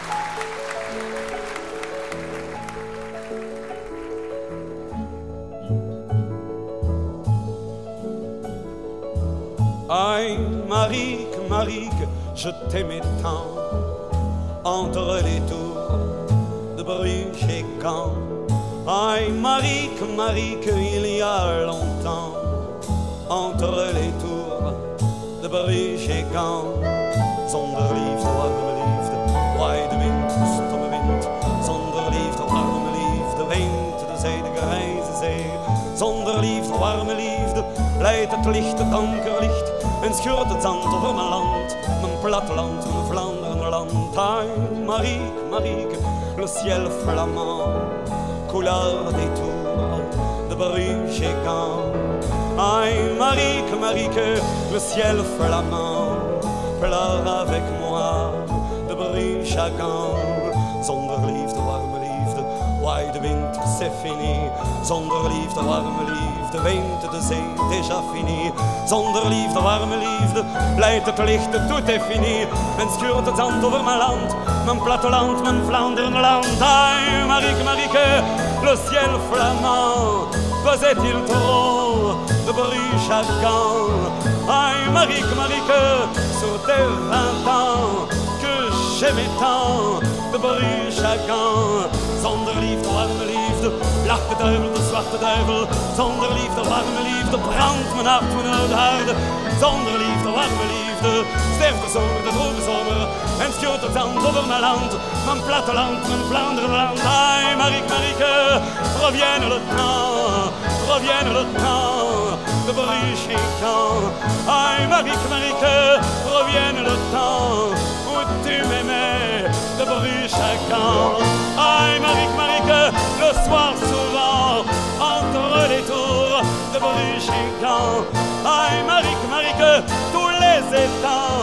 Aïe, Marique, Marique, je t'aimais tant, entre les tours de Bruges et Caen. Aïe, Marique, Marique, il y a longtemps, entre les tours de Bruges et Caen. Zonder liefde, warme liefde, waait de wind, stomme wind. Zonder liefde, warme liefde, weent de zee, de grijze zee. Zonder liefde, warme liefde, leidt het licht, het donkerlicht. En scheurt het zand over mijn land, mijn platteland, mijn Vlaanderenland. Aïe, Marique, Marique, le ciel flamand, couleur des tours de Bruges et Caen. Aïe, Marique, Marique, le ciel flamand, pleure avec moi de Bruges à Caen. Zonder liefde, warme liefde, waait de wind, c'est fini. Zonder liefde, warme liefde, weent de zee, déjà fini. Zonder liefde, warme liefde, leidt het licht, tout est fini. Men scheurt het zand over mijn land, mijn platteland, mijn Vlaanderenland. Aïe, Marique, Marique, le ciel flamand, pesait-il trop de Bruges à Caen? Aïe, Marique, Marique, sur tes 20 ans que j'aimais tant, de Bruges à Caen. Zonder liefde, warme liefde, lacht de duivel, de zwarte duivel. Zonder liefde, warme liefde, brandt mijn hart vanuit de aarde. Zonder liefde, warme liefde, sterft de zomer, de droeve zomer. En scheurt het zand over mijn land, mijn platteland, mijn Vlaanderenland. Aïe, Marique, Marique, revienne le temps, revienne le temps de Bruges et Caen. Aïe, Marique, Marique, revienne le temps où tu m'aimais de Bruges à Caen. Aïe, Marique, Marique, le soir souvent entre les tours de Bruges et Caen. Aïe, Marique, Marique, tous les étangs